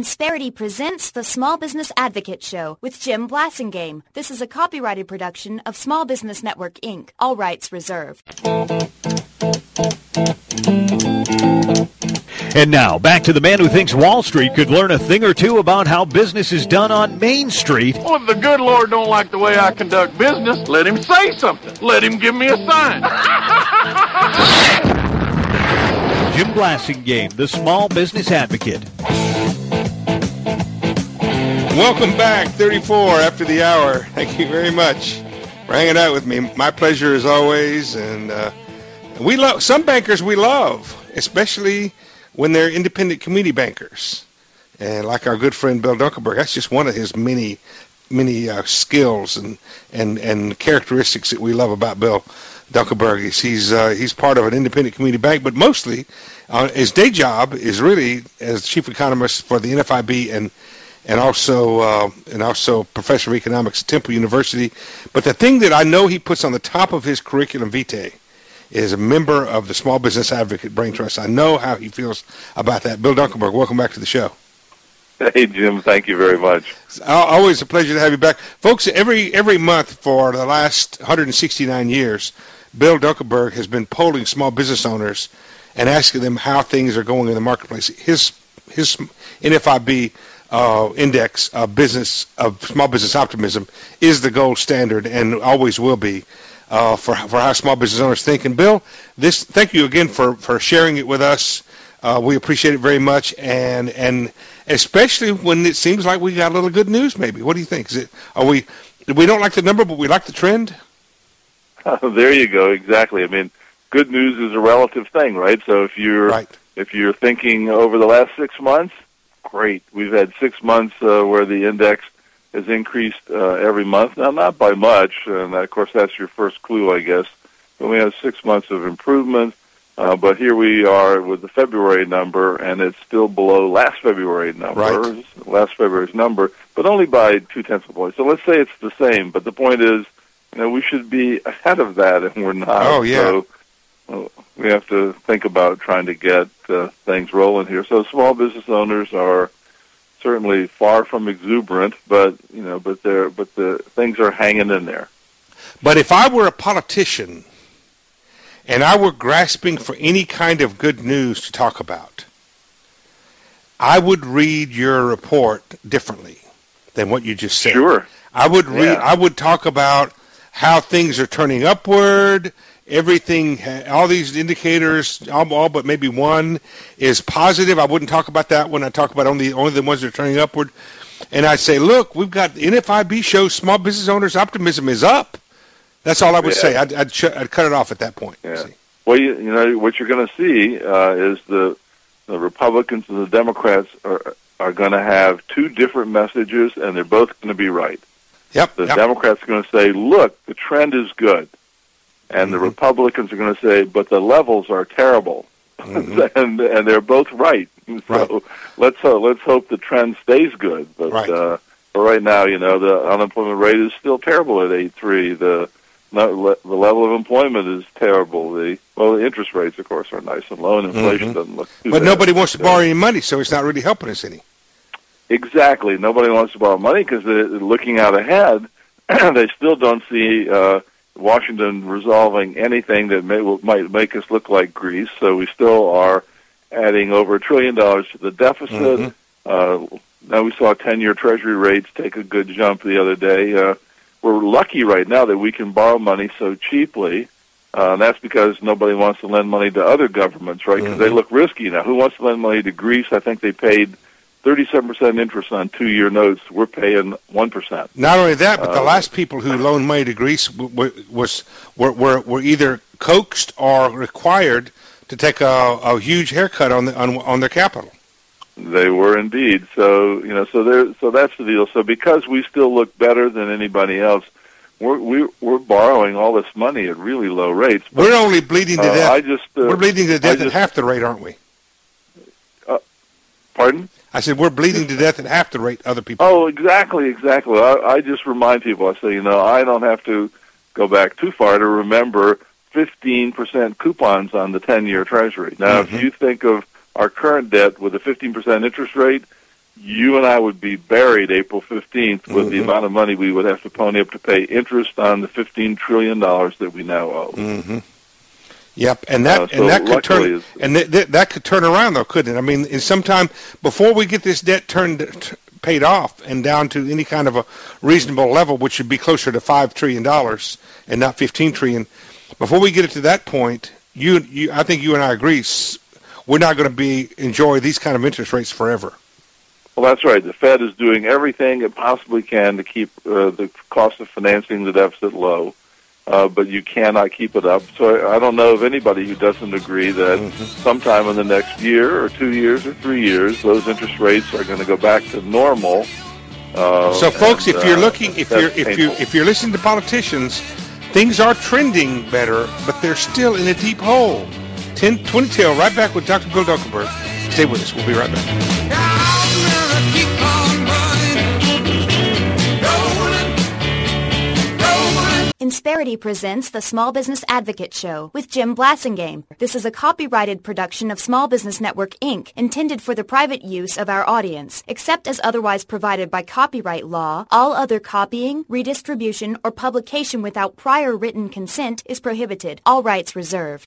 Insperity presents the Small Business Advocate Show with Jim Blasingame. This is a copyrighted production of Small Business Network, Inc. All rights reserved. And now, back to the man who thinks Wall Street could learn a thing or two about how business is done on Main Street. Well, if the good Lord don't like the way I conduct business, let him say something. Let him give me a sign. Jim Blasingame, the Small Business Advocate. Welcome back, 34 after the hour. Thank you very much for hanging out with me. My pleasure as always. And we love some bankers. We love, especially when they're independent community bankers, and like our good friend Bill Dunkelberg. That's just one of his many skills and characteristics that we love about Bill Dunkelberg. He's part of an independent community bank, but mostly his day job is really as chief economist for the NFIB and also professor of economics at Temple University. But the thing that I know he puts on the top of his curriculum vitae is a member of the Small Business Advocate Brain Trust. I know how he feels about that. Bill Dunkelberg, welcome back to the show. Hey, Jim, thank you very much. It's always a pleasure to have you back. Folks, every month for the last 169 years, Bill Dunkelberg has been polling small business owners and asking them how things are going in the marketplace. His NFIB index of small business optimism is the gold standard and always will be for how small business owners think. And Bill, thank you again for sharing it with us. We appreciate it very much, and especially when it seems like we got a little good news. Maybe, what do you think? We don't like the number, but we like the trend? There you go. Exactly. I mean, good news is a relative thing, right? So if you're thinking over the last 6 months, great. We've had 6 months where the index has increased every month. Now, not by much, and of course that's your first clue, I guess. But we have 6 months of improvement. But here we are with the February number, and it's still below last February's number, but only by 0.2 points. So let's say it's the same. But the point is, we should be ahead of that, and we're not. Oh, yeah. So we have to think about trying to get things rolling here. So small business owners are certainly far from exuberant, but the things are hanging in there. But if I were a politician and I were grasping for any kind of good news to talk about, I would read your report differently than what you just said. Sure. I would talk about how things are turning upward. Everything, all these indicators, all but maybe one is positive. I wouldn't talk about that when I talk about only the ones that are turning upward. And I'd say, look, we've got NFIB shows small business owners' optimism is up. That's all I would say. I'd cut it off at that point. Yeah. Well, what you're going to see is the Republicans and the Democrats are going to have two different messages, and they're both going to be right. The Democrats are going to say, look, the trend is good. And the Republicans are going to say, but the levels are terrible. and they're both right. So let's hope the trend stays good. But right now, the unemployment rate is still terrible at 8.3. The level of employment is terrible. The interest rates, of course, are nice and low, and inflation doesn't look too bad. But nobody wants to borrow any money, so it's not really helping us any. Exactly. Nobody wants to borrow money because they're looking out ahead. They still don't see Washington resolving anything that might make us look like Greece. So we still are adding over $1 trillion to the deficit. Now we saw 10-year Treasury rates take a good jump the other day. We're lucky right now that we can borrow money so cheaply. And that's because nobody wants to lend money to other governments, right? Because they look risky now. Who wants to lend money to Greece? I think they paid 37% interest on 2-year notes. We're paying 1%. Not only that, but the last people who loaned money to Greece were either coaxed or required to take a huge haircut on their capital. They were indeed. So so that's the deal. So because we still look better than anybody else, we're borrowing all this money at really low rates. But, we're only bleeding to death. We're bleeding to death at half the rate, aren't we? Pardon? I said we're bleeding to death at half the rate other people. Oh, exactly. I just remind people. I say, I don't have to go back too far to remember 15% coupons on the 10-year Treasury. Now, if you think of our current debt with a 15% interest rate, you and I would be buried April 15th with the amount of money we would have to pony up to pay interest on the $15 trillion that we now owe. Yep, and that could turn that could turn around though, couldn't it? I mean, in some time before we get this debt paid off and down to any kind of a reasonable level, which should be closer to $5 trillion and not $15 trillion. Before we get it to that point, I think you and I agree, we're not going to enjoy these kind of interest rates forever. Well, that's right. The Fed is doing everything it possibly can to keep the cost of financing the deficit low. But you cannot keep it up. So I don't know of anybody who doesn't agree that sometime in the next year or 2 years or 3 years, those interest rates are going to go back to normal. So, folks, if you're listening to politicians, things are trending better, but they're still in a deep hole. 20 till, right back with Dr. Bill Dunkelberg. Stay with us. We'll be right back. Insperity presents the Small Business Advocate Show with Jim Blasingame. This is a copyrighted production of Small Business Network, Inc., intended for the private use of our audience. Except as otherwise provided by copyright law, all other copying, redistribution, or publication without prior written consent is prohibited. All rights reserved.